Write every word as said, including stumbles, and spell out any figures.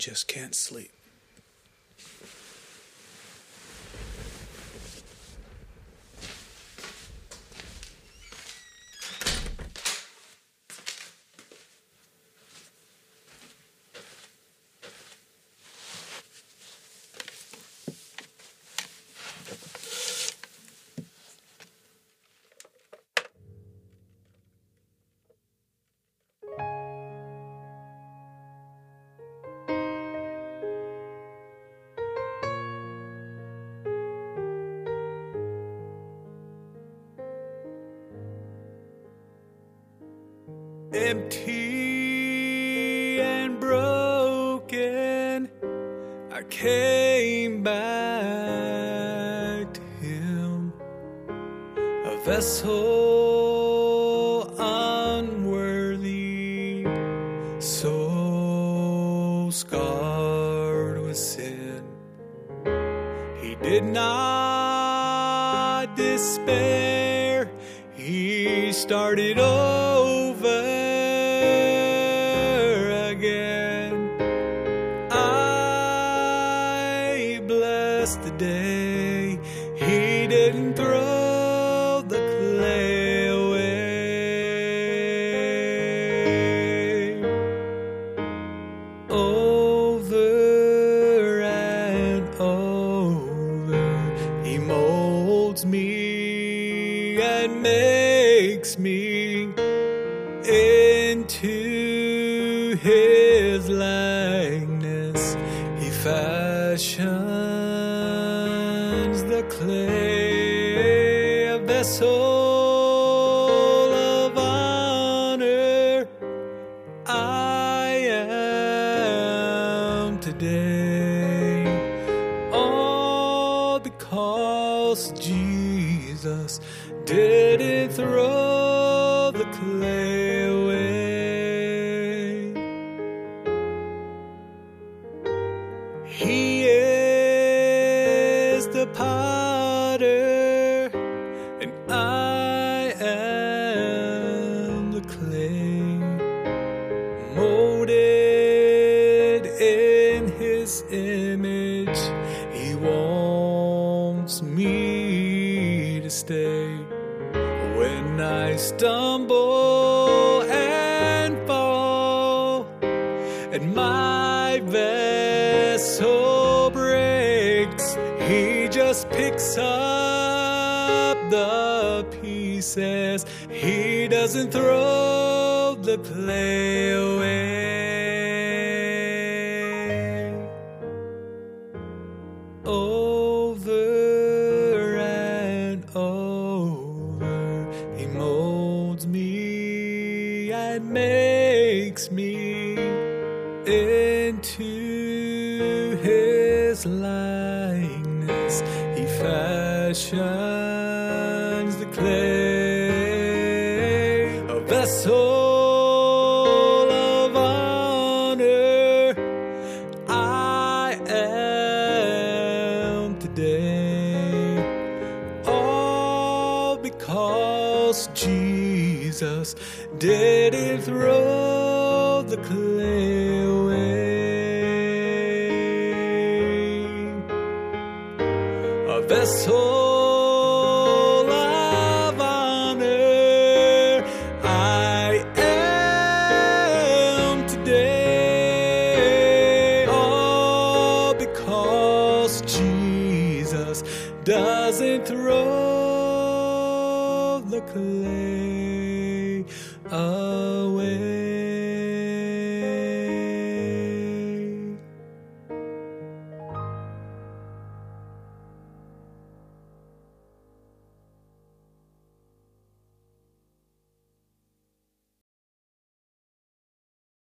just can't sleep. Empty and broken, I came back to him, a vessel unworthy, so scarred with sin. He did not despair, he started over. The day he didn't throw the clay away. Over and over he molds me and makes me into his likeness. He fashions the clay, a vessel of honor I am today, all because Jesus didn't throw the clay away. He is the potter, and I am the clay, molded in his image. He wants me to stay. When I stumble and fall, and my vessel breaks, he just picks up the pieces. He doesn't throw the clay away. Over and over he molds me and makes me into his likeness. He fashions the clay, a vessel of honor I am today, all because Jesus didn't throw the clay away. A vessel of honor I am today, all because Jesus doesn't throw the clay away.